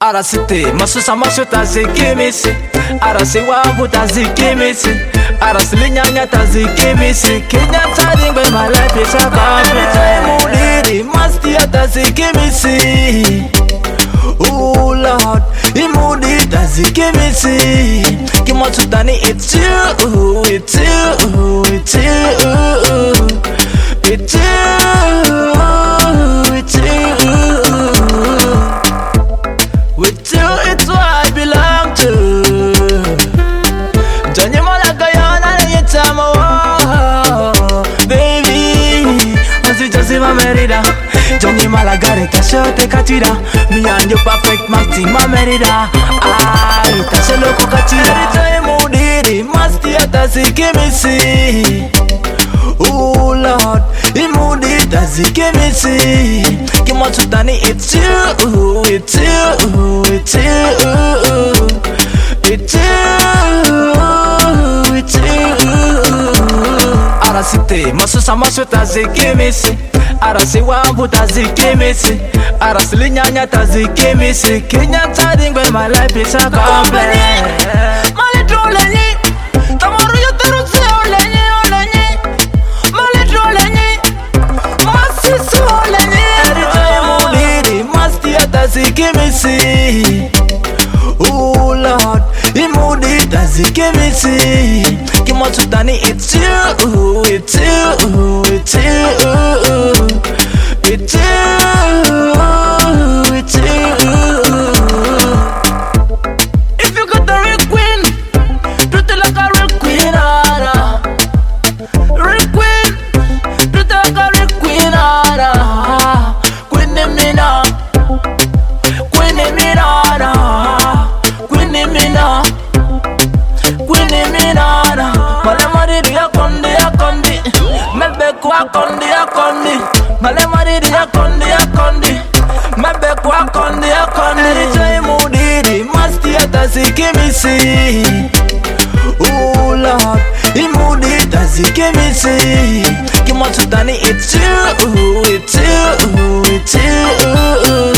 Arasite, masusa masho tazikimisi. Arasi wabu tazikimisi. Arasi linyanya tazikimisi. Kenya tading by my life is a complete. Mudiri, mastia tazikimisi. Oh Lord, imudi tazikimisi. Kimotutani, it's you, it's you, it's you, it's you, it's you. With you, it's what I belong to. Johnny Malakayana, it's a baby. As you just see my merida. Johnny Malagare, Tashote Katira. Me and you perfect matching, my merida. I Tashelo Katira. Time Mudiri, Mastia Tazikimisi. Oh Lord, imudi tazikimisi. Kimotutani, it's you, it's you, it's you, it's you, it's you. Arasite, masusa masho tazikimisi. Arasi wabu tazikimisi. Arasi linyanya tazikimisi. Kenya tading by my life is a complete. Malitro lenyi, tamaru yoteru lenyi. Tazikimisi. Oh Lord, imudi tazikimisi. Kimotutani, it's you, it's you, it's you, it's you, it's you. If you got the real queen, treat it like a real queen, Anna. Real queen, treat it like a real queen, Anna. Queen Mina. Tazikimisi. Oh Lord, imudi tazikimisi. Kimotutani, it's you, it's you, it's you.